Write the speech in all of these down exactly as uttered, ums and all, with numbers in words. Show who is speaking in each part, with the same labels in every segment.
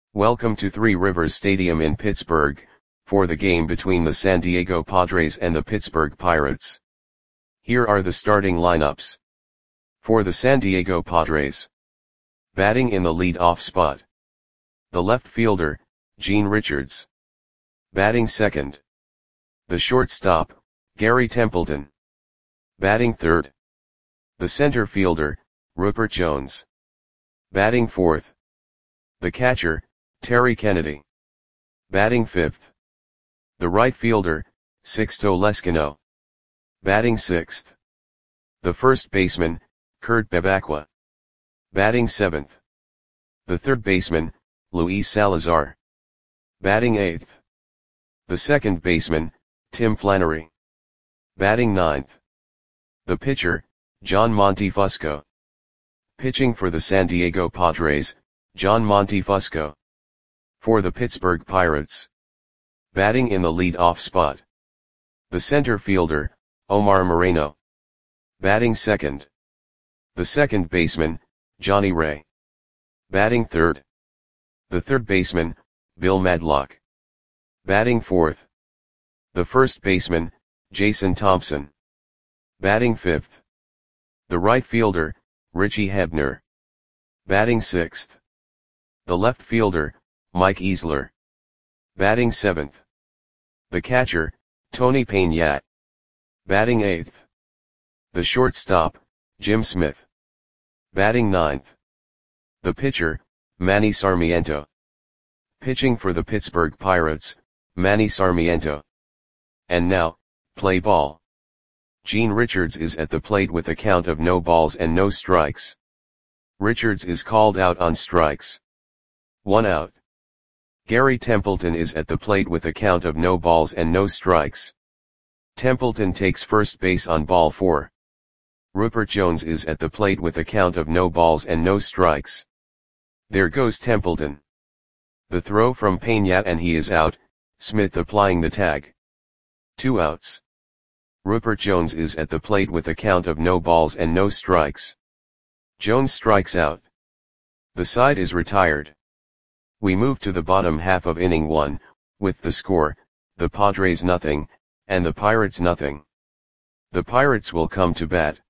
Speaker 1: Welcome to Three Rivers Stadium in Pittsburgh, for the game between the San Diego Padres and the Pittsburgh Pirates. Here are the starting lineups. For the San Diego Padres. Batting in the lead-off spot. The left fielder, Gene Richards. Batting second. The shortstop, Gary Templeton. Batting third. The center fielder, Rupert Jones. Batting fourth. The catcher, Terry Kennedy. Batting fifth. The right fielder, Sixto Lezcano. Batting sixth. The first baseman, Kurt Bevacqua. Batting seventh. The third baseman, Luis Salazar. Batting eighth. The second baseman, Tim Flannery. Batting ninth. The pitcher, John Montefusco. Pitching for the San Diego Padres, John Montefusco. For the Pittsburgh Pirates. Batting in the lead-off spot. The center fielder, Omar Moreno. Batting second. The second baseman, Johnny Ray. Batting third. The third baseman, Bill Madlock. Batting fourth. The first baseman, Jason Thompson. Batting fifth. The right fielder, Richie Hebner. Batting sixth. The left fielder, Mike Easler. Batting seventh. The catcher, Tony Peña. Batting eighth. The shortstop, Jim Smith. Batting ninth. The pitcher, Manny Sarmiento. Pitching for the Pittsburgh Pirates, Manny Sarmiento. And now, play ball. Gene Richards is at the plate with a count of no balls and no strikes. Richards is called out on strikes. One out. Gary Templeton is at the plate with a count of no balls and no strikes. Templeton takes first base on ball four. Rupert Jones is at the plate with a count of no balls and no strikes. There goes Templeton. The throw from Peña and he is out, Smith applying the tag. Two outs. Rupert Jones is at the plate with a count of no balls and no strikes. Jones strikes out. The side is retired. We move to the bottom half of inning one, with the score, the Padres nothing, and the Pirates nothing. The Pirates will come to bat.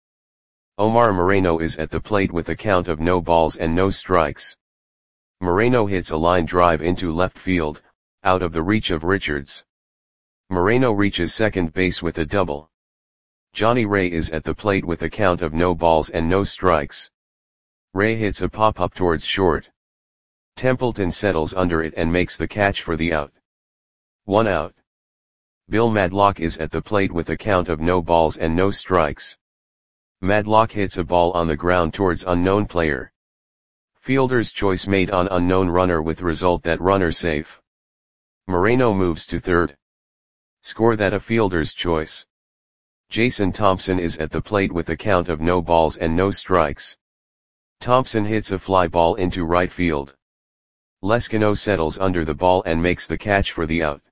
Speaker 1: Omar Moreno is at the plate with a count of no balls and no strikes. Moreno hits a line drive into left field, out of the reach of Richards. Moreno reaches second base with a double. Johnny Ray is at the plate with a count of no balls and no strikes. Ray hits a pop-up towards short. Templeton settles under it and makes the catch for the out. One out. Bill Madlock is at the plate with a count of no balls and no strikes. Madlock hits a ball on the ground towards unknown player. Fielder's choice made on unknown runner with result that runner safe. Moreno moves to third. Score that a fielder's choice. Jason Thompson is at the plate with a count of no balls and no strikes. Thompson hits a fly ball into right field. Lezcano settles under the ball and makes the catch for the out.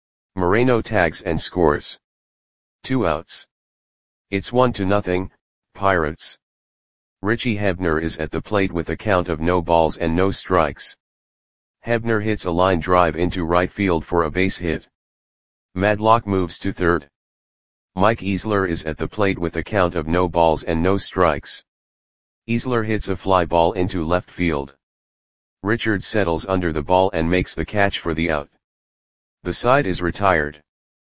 Speaker 1: Moreno tags and scores. Two outs. It's one to nothing, Pirates. Richie Hebner is at the plate with a count of no balls and no strikes. Hebner hits a line drive into right field for a base hit. Madlock moves to third. Mike Easler is at the plate with a count of no balls and no strikes. Easler hits a fly ball into left field. Richards settles under the ball and makes the catch for the out. The side is retired.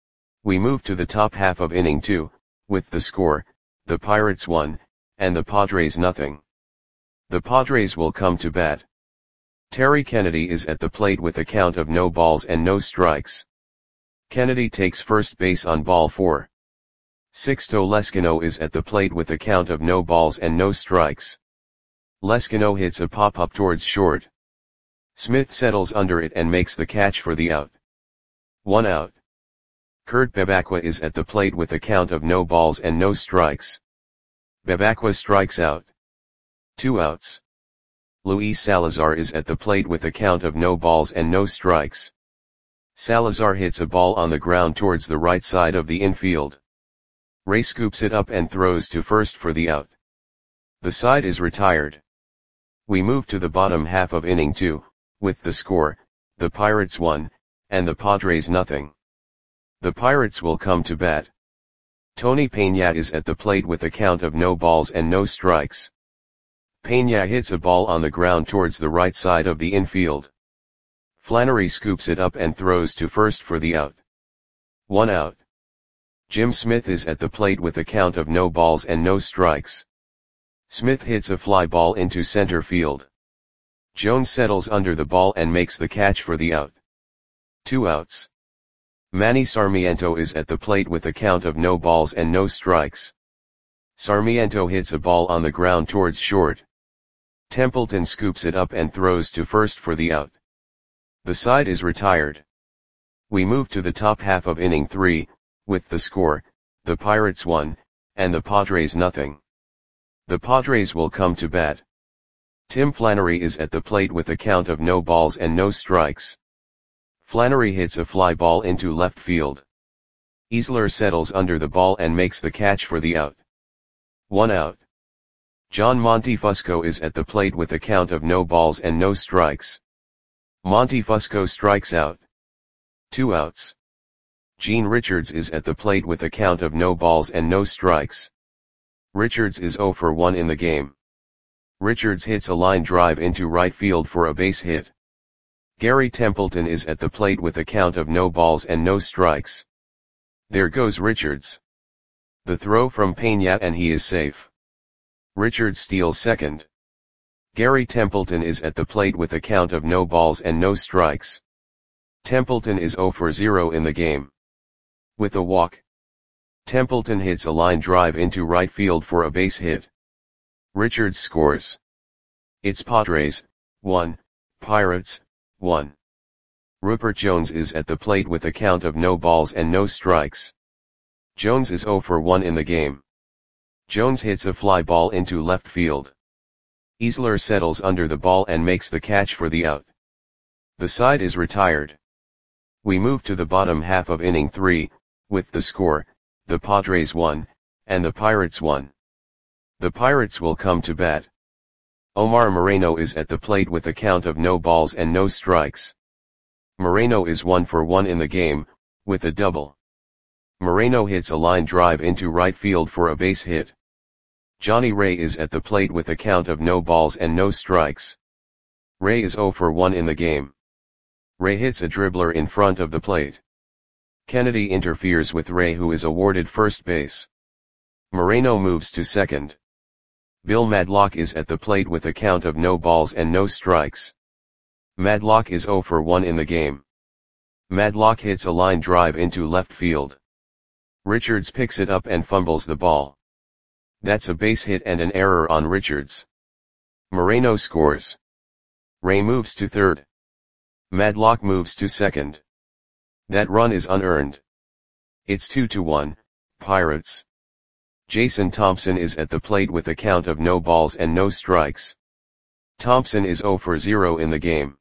Speaker 1: We move to the top half of inning two, with the score, the Pirates one, and the Padres nothing. The Padres will come to bat. Terry Kennedy is at the plate with a count of no balls and no strikes. Kennedy takes first base on ball four. Sixto Lezcano is at the plate with a count of no balls and no strikes. Lezcano hits a pop-up towards short. Smith settles under it and makes the catch for the out. One out. Kurt Bevacqua is at the plate with a count of no balls and no strikes. Bevacqua strikes out. Two outs. Luis Salazar is at the plate with a count of no balls and no strikes. Salazar hits a ball on the ground towards the right side of the infield. Ray scoops it up and throws to first for the out. The side is retired. We move to the bottom half of inning two, with the score, the Pirates one, and the Padres nothing. The Pirates will come to bat. Tony Peña is at the plate with a count of no balls and no strikes. Peña hits a ball on the ground towards the right side of the infield. Flannery scoops it up and throws to first for the out. One out. Jim Smith is at the plate with a count of no balls and no strikes. Smith hits a fly ball into center field. Jones settles under the ball and makes the catch for the out. Two outs. Manny Sarmiento is at the plate with a count of no balls and no strikes. Sarmiento hits a ball on the ground towards short. Templeton scoops it up and throws to first for the out. The side is retired. We move to the top half of inning three, with the score, the Pirates one, and the Padres nothing. The Padres will come to bat. Tim Flannery is at the plate with a count of no balls and no strikes. Flannery hits a fly ball into left field. Easler settles under the ball and makes the catch for the out. One out. John Montefusco is at the plate with a count of no balls and no strikes. Montefusco strikes out. Two outs. Gene Richards is at the plate with a count of no balls and no strikes. Richards is oh for one in the game. Richards hits a line drive into right field for a base hit. Gary Templeton is at the plate with a count of no balls and no strikes. There goes Richards. The throw from Peña and he is safe. Richards steals second. Gary Templeton is at the plate with a count of no balls and no strikes. Templeton is oh for zero in the game. With a walk. Templeton hits a line drive into right field for a base hit. Richards scores. It's Padres, one, Pirates, one. Rupert Jones is at the plate with a count of no balls and no strikes. Jones is oh for one in the game. Jones hits a fly ball into left field. Easler settles under the ball and makes the catch for the out. The side is retired. We move to the bottom half of inning three, with the score, the Padres one, and the Pirates one. The Pirates will come to bat. Omar Moreno is at the plate with a count of no balls and no strikes. Moreno is one for one in the game, with a double. Moreno hits a line drive into right field for a base hit. Johnny Ray is at the plate with a count of no balls and no strikes. Ray is oh for one in the game. Ray hits a dribbler in front of the plate. Kennedy interferes with Ray, who is awarded first base. Moreno moves to second. Bill Madlock is at the plate with a count of no balls and no strikes. Madlock is oh for one in the game. Madlock hits a line drive into left field. Richards picks it up and fumbles the ball. That's a base hit and an error on Richards. Moreno scores. Ray moves to third. Madlock moves to second. That run is unearned. It's two to one, Pirates. Jason Thompson is at the plate with a count of no balls and no strikes. Thompson is oh for zero in the game.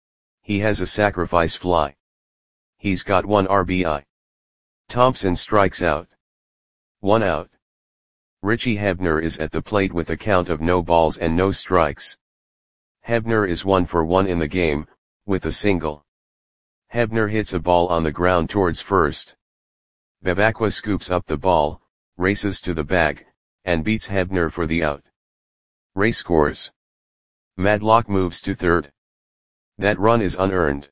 Speaker 1: He has a sacrifice fly. He's got one R B I. Thompson strikes out. One out. Richie Hebner is at the plate with a count of no balls and no strikes. Hebner is one for one in the game, with a single. Hebner hits a ball on the ground towards first. Bevacqua scoops up the ball, races to the bag, and beats Hebner for the out. Ray scores. Madlock moves to third. That run is unearned.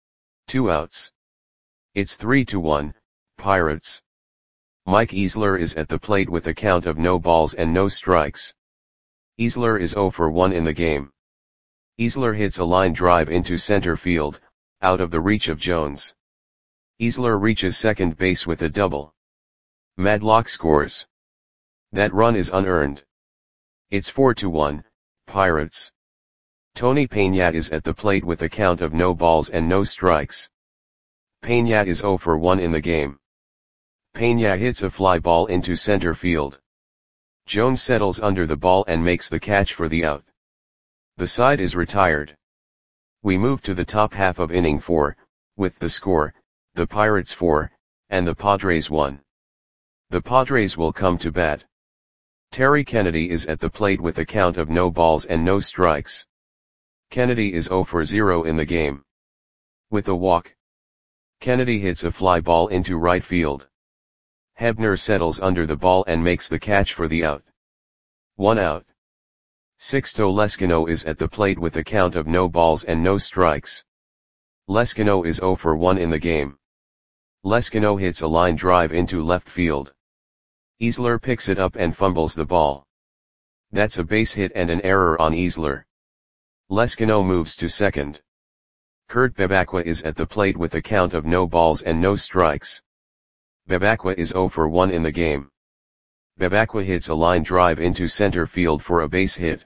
Speaker 1: Two outs. It's three to one, Pirates. Mike Easler is at the plate with a count of no balls and no strikes. Easler is oh for one in the game. Easler hits a line drive into center field, out of the reach of Jones. Easler reaches second base with a double. Madlock scores. That run is unearned. It's four to one, Pirates. Tony Peña is at the plate with a count of no balls and no strikes. Peña is oh for one in the game. Peña hits a fly ball into center field. Jones settles under the ball and makes the catch for the out. The side is retired. We move to the top half of inning four, with the score, the Pirates four, and the Padres one. The Padres will come to bat. Terry Kennedy is at the plate with a count of no balls and no strikes. Kennedy is zero for zero in the game. With a walk, Kennedy hits a fly ball into right field. Hebner settles under the ball and makes the catch for the out. One out. Sixto Leskino is at the plate with a count of no balls and no strikes. Leskino is zero for one in the game. Leskino hits a line drive into left field. Easler picks it up and fumbles the ball. That's a base hit and an error on Easler. Leskino moves to second. Kurt Bevacqua is at the plate with a count of no balls and no strikes. Bevacqua is zero for one in the game. Bevacqua hits a line drive into center field for a base hit.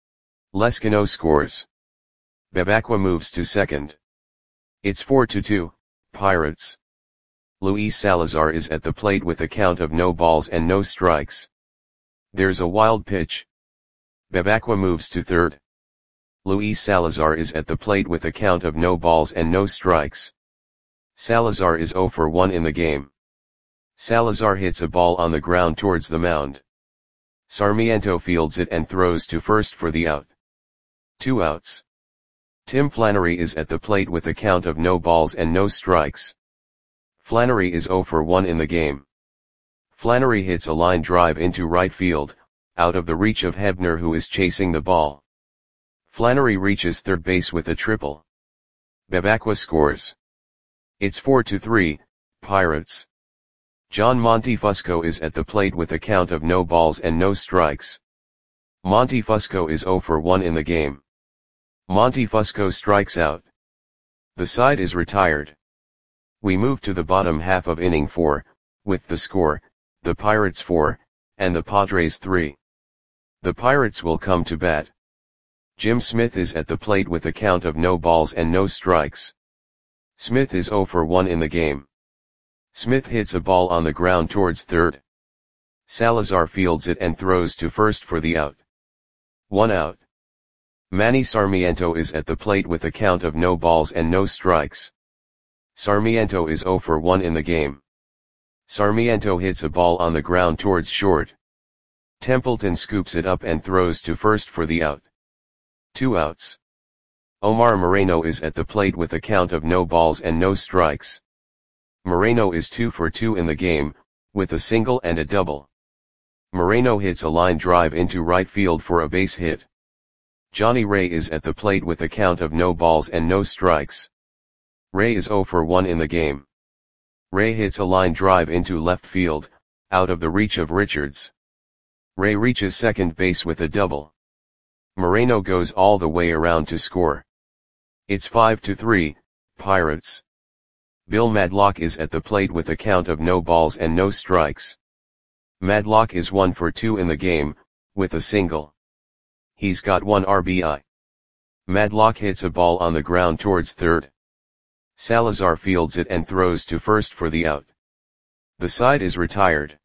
Speaker 1: Leskino scores. Bevacqua moves to second. It's four to two, Pirates. Luis Salazar is at the plate with a count of no balls and no strikes. There's a wild pitch. Bevacqua moves to third. Luis Salazar is at the plate with a count of no balls and no strikes. Salazar is zero for one in the game. Salazar hits a ball on the ground towards the mound. Sarmiento fields it and throws to first for the out. Two outs. Tim Flannery is at the plate with a count of no balls and no strikes. Flannery is zero for one in the game. Flannery hits a line drive into right field, out of the reach of Hebner, who is chasing the ball. Flannery reaches third base with a triple. Bevacqua scores. It's four to three, Pirates. John Montefusco is at the plate with a count of no balls and no strikes. Montefusco is zero for one in the game. Montefusco strikes out. The side is retired. We move to the bottom half of inning four, with the score, the Pirates four, and the Padres three. The Pirates will come to bat. Jim Smith is at the plate with a count of no balls and no strikes. Smith is zero for one in the game. Smith hits a ball on the ground towards third. Salazar fields it and throws to first for the out. One out. Manny Sarmiento is at the plate with a count of no balls and no strikes. Sarmiento is zero for one in the game. Sarmiento hits a ball on the ground towards short. Templeton scoops it up and throws to first for the out. Two outs. Omar Moreno is at the plate with a count of no balls and no strikes. Moreno is two for two in the game, with a single and a double. Moreno hits a line drive into right field for a base hit. Johnny Ray is at the plate with a count of no balls and no strikes. Ray is zero for one in the game. Ray hits a line drive into left field, out of the reach of Richards. Ray reaches second base with a double. Moreno goes all the way around to score. It's five to three, Pirates. Bill Madlock is at the plate with a count of no balls and no strikes. Madlock is one for two in the game, with a single. He's got one R B I. Madlock hits a ball on the ground towards third. Salazar fields it and throws to first for the out. The side is retired.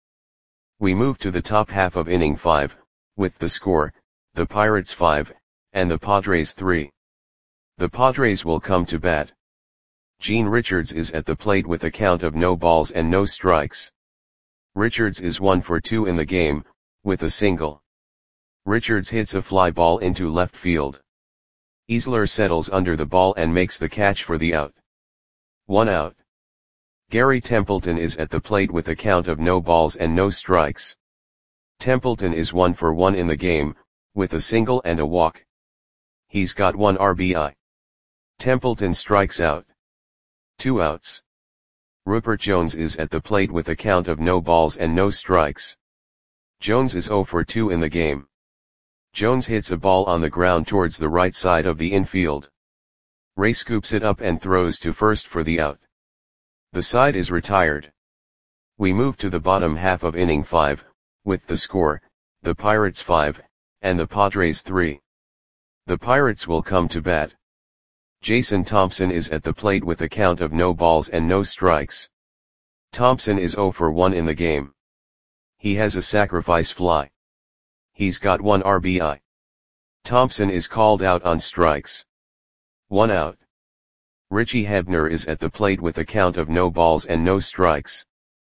Speaker 1: We move to the top half of inning five, with the score, the Pirates five, and the Padres three. The Padres will come to bat. Gene Richards is at the plate with a count of no balls and no strikes. Richards is one for two in the game, with a single. Richards hits a fly ball into left field. Easler settles under the ball and makes the catch for the out. One out. Gary Templeton is at the plate with a count of no balls and no strikes. Templeton is one for one in the game, with a single and a walk. He's got one R B I. Templeton strikes out. Two outs. Rupert Jones is at the plate with a count of no balls and no strikes. Jones is zero for two in the game. Jones hits a ball on the ground towards the right side of the infield. Ray scoops it up and throws to first for the out. The side is retired. We move to the bottom half of inning five, with the score, the Pirates five, and the Padres three. The Pirates will come to bat. Jason Thompson is at the plate with a count of no balls and no strikes. Thompson is zero for one in the game. He has a sacrifice fly. He's got one R B I. Thompson is called out on strikes. One out. Richie Hebner is at the plate with a count of no balls and no strikes.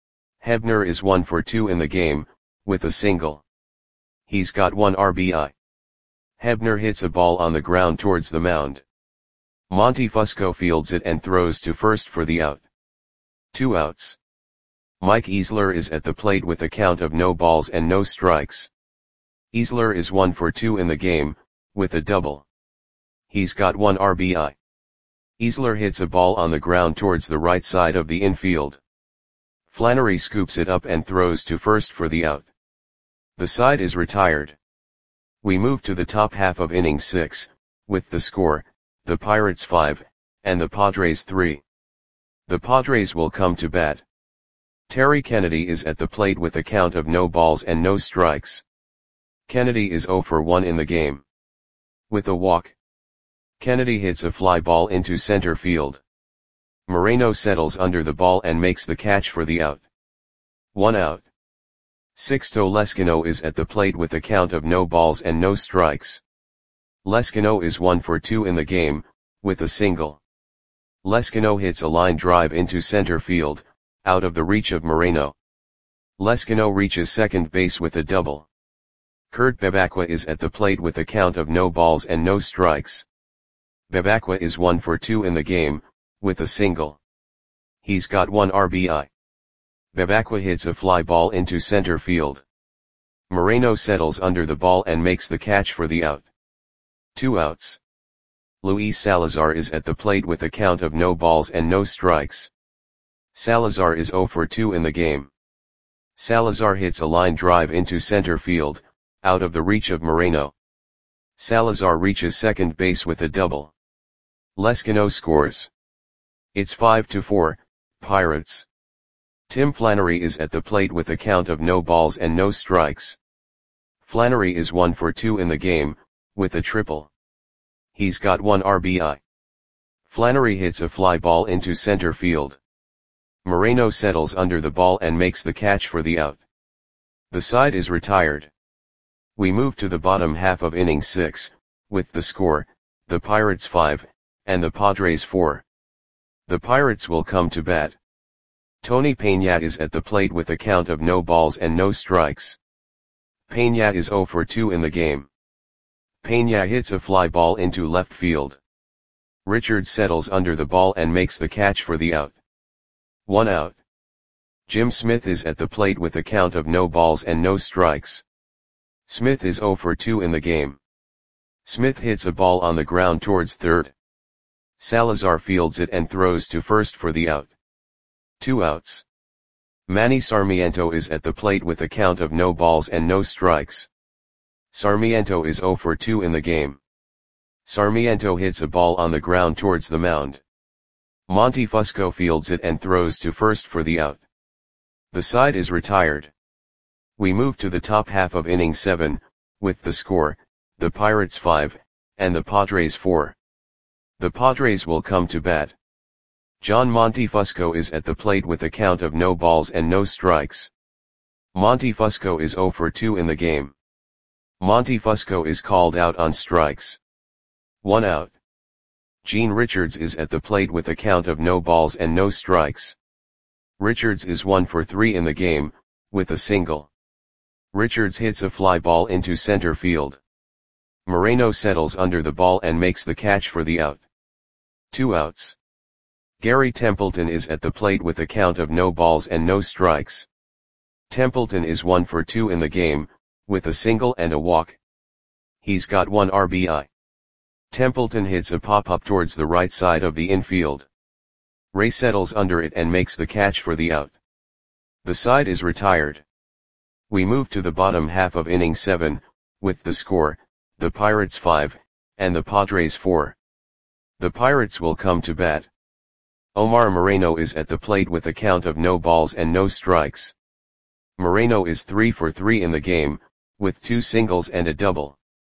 Speaker 1: Hebner is one for two in the game, with a single. He's got one R B I. Hebner hits a ball on the ground towards the mound. Monty Fusco fields it and throws to first for the out. Two outs. Mike Easler is at the plate with a count of no balls and no strikes. Easler is one for two in the game, with a double. He's got one R B I. Easler hits a ball on the ground towards the right side of the infield. Flannery scoops it up and throws to first for the out. The side is retired. We move to the top half of inning six, with the score, the Pirates five, and the Padres three. The Padres will come to bat. Terry Kennedy is at the plate with a count of no balls and no strikes. Kennedy is zero for one in the game. With a walk, Kennedy hits a fly ball into center field. Moreno settles under the ball and makes the catch for the out. One out. Sixto Leskino is at the plate with a count of no balls and no strikes. Leskino is one for two in the game, with a single. Leskino hits a line drive into center field, out of the reach of Moreno. Leskino reaches second base with a double. Kurt Bevacqua is at the plate with a count of no balls and no strikes. Bevacqua is one for two in the game, with a single. He's got one R B I. Bevacqua hits a fly ball into center field. Moreno settles under the ball and makes the catch for the out. Two outs. Luis Salazar is at the plate with a count of no balls and no strikes. Salazar is zero for two in the game. Salazar hits a line drive into center field, out of the reach of Moreno. Salazar reaches second base with a double. Leskino scores. It's five to four, Pirates. Tim Flannery is at the plate with a count of no balls and no strikes. Flannery is one for two in the game, with a triple. He's got one R B I. Flannery hits a fly ball into center field. Moreno settles under the ball and makes the catch for the out. The side is retired. We move to the bottom half of inning six, with the score, the Pirates five, and the Padres four. The Pirates will come to bat. Tony Peña is at the plate with a count of no balls and no strikes. Peña is zero for two in the game. Peña hits a fly ball into left field. Richards settles under the ball and makes the catch for the out. One out. Jim Smith is at the plate with a count of no balls and no strikes. Smith is zero for two in the game. Smith hits a ball on the ground towards third. Salazar fields it and throws to first for the out. Two outs. Manny Sarmiento is at the plate with a count of no balls and no strikes. Sarmiento is zero for two in the game. Sarmiento hits a ball on the ground towards the mound. Monty Fusco fields it and throws to first for the out. The side is retired. We move to the top half of inning seven, with the score, the Pirates five, and the Padres four. The Padres will come to bat. John Monty Fusco is at the plate with a count of no balls and no strikes. Monty Fusco is zero for two in the game. Monty Fusco is called out on strikes. One out. Gene Richards is at the plate with a count of no balls and no strikes. Richards is one for three in the game, with a single. Richards hits a fly ball into center field. Moreno settles under the ball and makes the catch for the out. Two outs. Gary Templeton is at the plate with a count of no balls and no strikes. Templeton is one for two in the game, with a single and a walk. He's got one R B I. Templeton hits a pop-up towards the right side of the infield. Ray settles under it and makes the catch for the out. The side is retired. We move to the bottom half of inning seven, with the score, the Pirates five, and the Padres four. The Pirates will come to bat. Omar Moreno is at the plate with a count of no balls and no strikes. Moreno is three for three in the game, with two singles and a double.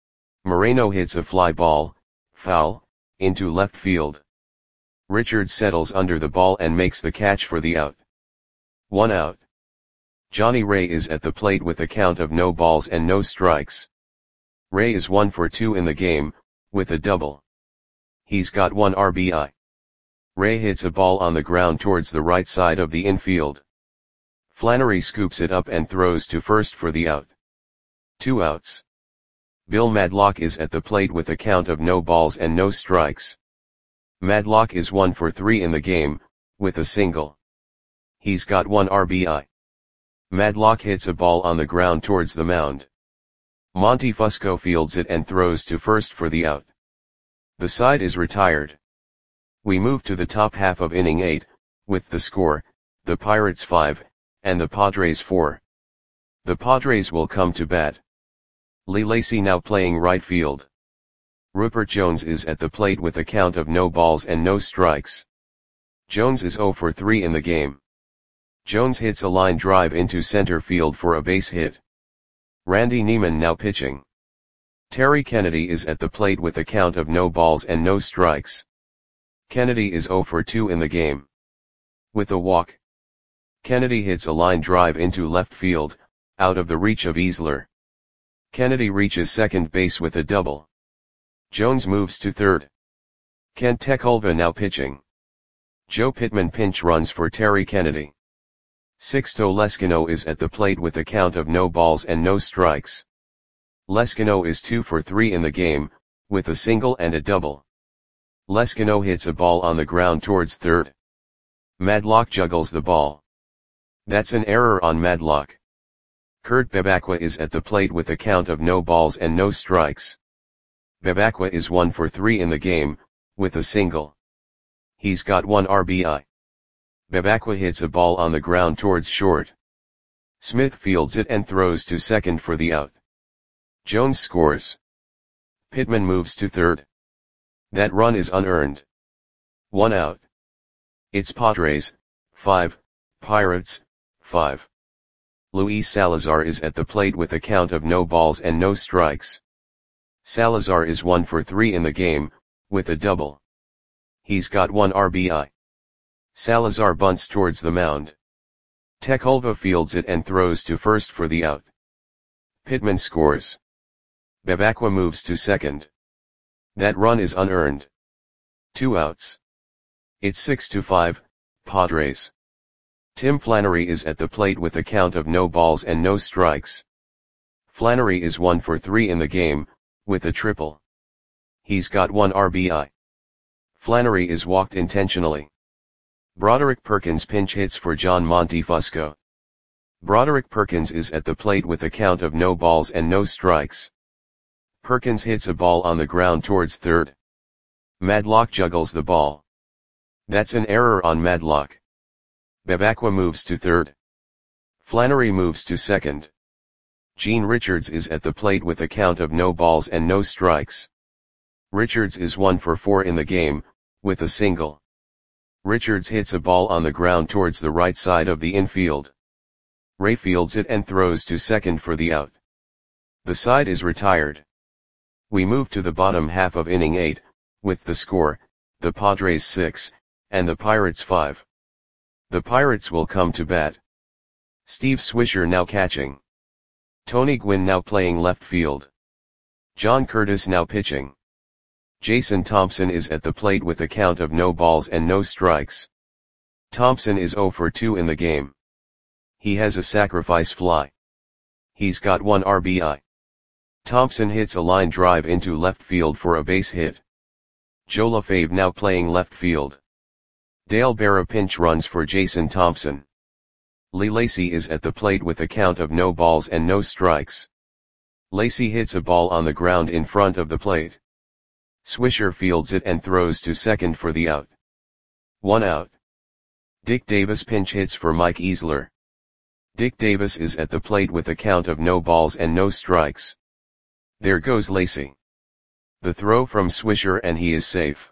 Speaker 1: Moreno hits a fly ball, foul, into left field. Richards settles under the ball and makes the catch for the out. One out. Johnny Ray is at the plate with a count of no balls and no strikes. Ray is one for two in the game, with a double. He's got one R B I. Ray hits a ball on the ground towards the right side of the infield. Flannery scoops it up and throws to first for the out. Two outs. Bill Madlock is at the plate with a count of no balls and no strikes. Madlock is one for three in the game, with a single. He's got one R B I. Madlock hits a ball on the ground towards the mound. Monty Fusco fields it and throws to first for the out. The side is retired. We move to the top half of inning eight, with the score, the Pirates five, and the Padres four. The Padres will come to bat. Lee Lacy now playing right field. Rupert Jones is at the plate with a count of no balls and no strikes. Jones is zero for three in the game. Jones hits a line drive into center field for a base hit. Randy Neiman now pitching. Terry Kennedy is at the plate with a count of no balls and no strikes. Kennedy is zero for two in the game. With a walk. Kennedy hits a line drive into left field, out of the reach of Easler. Kennedy reaches second base with a double. Jones moves to third. Kent Tekulve now pitching. Joe Pittman pinch runs for Terry Kennedy. Sixto Leskino is at the plate with a count of no balls and no strikes. Leskino is two for three in the game, with a single and a double. Leskino hits a ball on the ground towards third. Madlock juggles the ball. That's an error on Madlock. Kurt Bebacqua is at the plate with a count of no balls and no strikes. Bebacqua is one for three in the game, with a single. He's got one R B I. Bebacqua hits a ball on the ground towards short. Smith fields it and throws to second for the out. Jones scores. Pittman moves to third. That run is unearned. One out. It's Padres, five, Pirates, five. Luis Salazar is at the plate with a count of no balls and no strikes. Salazar is one for three in the game, with a double. He's got one R B I. Salazar bunts towards the mound. Tekulve fields it and throws to first for the out. Pittman scores. Bebacqua moves to second. That run is unearned. Two outs. It's six to five, Padres. Tim Flannery is at the plate with a count of no balls and no strikes. Flannery is one for three in the game, with a triple. He's got one R B I. Flannery is walked intentionally. Broderick Perkins pinch hits for John Monty Fusco. Broderick Perkins is at the plate with a count of no balls and no strikes. Perkins hits a ball on the ground towards third. Madlock juggles the ball. That's an error on Madlock. Bebacqua moves to third. Flannery moves to second. Gene Richards is at the plate with a count of no balls and no strikes. Richards is one for four in the game, with a single. Richards hits a ball on the ground towards the right side of the infield. Ray fields it and throws to second for the out. The side is retired. We move to the bottom half of inning eight, with the score, the Padres six, and the Pirates five. The Pirates will come to bat. Steve Swisher now catching. Tony Gwynn now playing left field. John Curtis now pitching. Jason Thompson is at the plate with a count of no balls and no strikes. Thompson is zero for two in the game. He has a sacrifice fly. He's got one R B I. Thompson hits a line drive into left field for a base hit. Joe LaFave now playing left field. Dale Berra pinch runs for Jason Thompson. Lee Lacy is at the plate with a count of no balls and no strikes. Lacy hits a ball on the ground in front of the plate. Swisher fields it and throws to second for the out. One out. Dick Davis pinch hits for Mike Easler. Dick Davis is at the plate with a count of no balls and no strikes. There goes Lacy. The throw from Swisher and he is safe.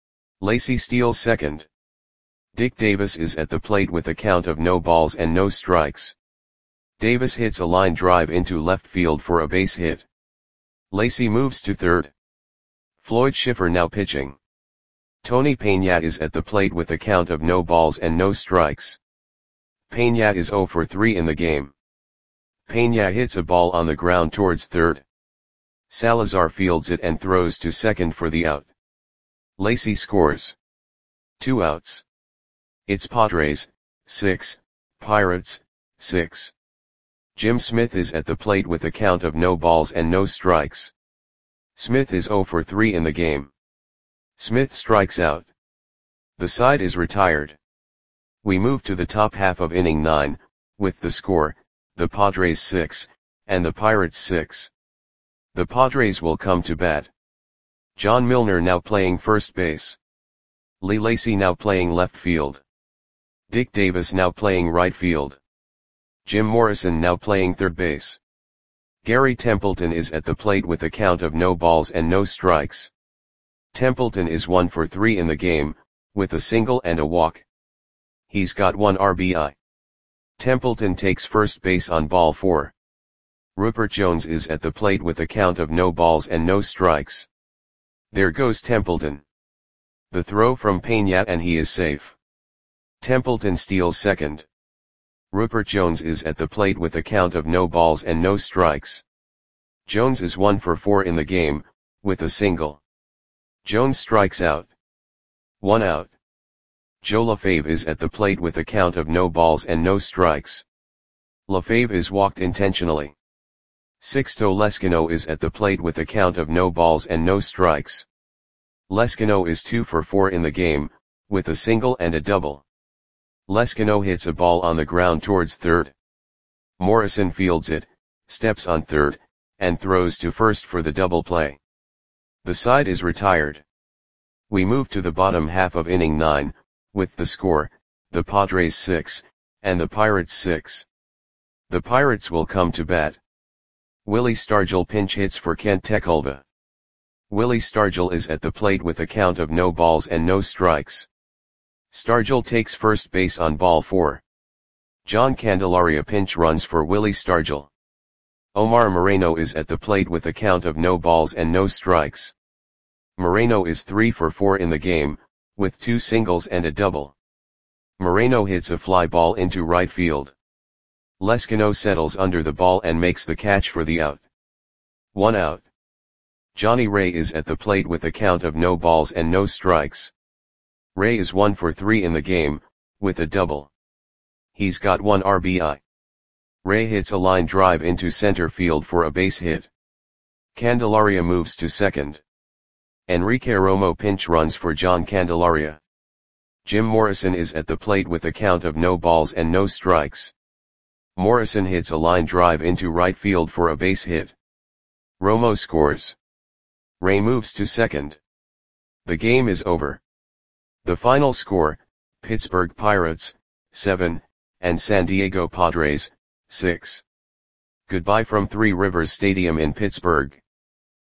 Speaker 1: Lacy steals second. Dick Davis is at the plate with a count of no balls and no strikes. Davis hits a line drive into left field for a base hit. Lacy moves to third. Floyd Schiffer now pitching. Tony Peña is at the plate with a count of no balls and no strikes. Peña is zero for three in the game. Peña hits a ball on the ground towards third. Salazar fields it and throws to second for the out. Lacy scores. Two outs. It's Padres, six, Pirates, six. Jim Smith is at the plate with a count of no balls and no strikes. Smith is zero for three in the game. Smith strikes out. The side is retired. We move to the top half of inning nine, with the score, the Padres six, and the Pirates six. The Padres will come to bat. John Milner now playing first base. Lee Lacy now playing left field. Dick Davis now playing right field. Jim Morrison now playing third base. Gary Templeton is at the plate with a count of no balls and no strikes. Templeton is one for three in the game, with a single and a walk. He's got one R B I. Templeton takes first base on ball four. Rupert Jones is at the plate with a count of no balls and no strikes. There goes Templeton. The throw from Peña and he is safe. Templeton steals second. Rupert Jones is at the plate with a count of no balls and no strikes. Jones is one for four in the game, with a single. Jones strikes out. One out. Joe LaFave is at the plate with a count of no balls and no strikes. LaFave is walked intentionally. Sixto Lezcano is at the plate with a count of no balls and no strikes. Lezcano is two for four in the game, with a single and a double. Lezcano hits a ball on the ground towards third. Morrison fields it, steps on third, and throws to first for the double play. The side is retired. We move to the bottom half of inning nine, with the score, the Padres six, and the Pirates six. The Pirates will come to bat. Willie Stargell pinch hits for Kent Tekulve. Willie Stargell is at the plate with a count of no balls and no strikes. Stargell takes first base on ball four. John Candelaria pinch runs for Willie Stargell. Omar Moreno is at the plate with a count of no balls and no strikes. Moreno is three for four in the game, with two singles and a double. Moreno hits a fly ball into right field. Lezcano settles under the ball and makes the catch for the out. One out. Johnny Ray is at the plate with a count of no balls and no strikes. Ray is one for three in the game, with a double. He's got one R B I. Ray hits a line drive into center field for a base hit. Candelaria moves to second. Enrique Romo pinch runs for John Candelaria. Jim Morrison is at the plate with a count of no balls and no strikes. Morrison hits a line drive into right field for a base hit. Romo scores. Ray moves to second. The game is over. The final score, Pittsburgh Pirates, seven, and San Diego Padres, six. Goodbye from Three Rivers Stadium in Pittsburgh.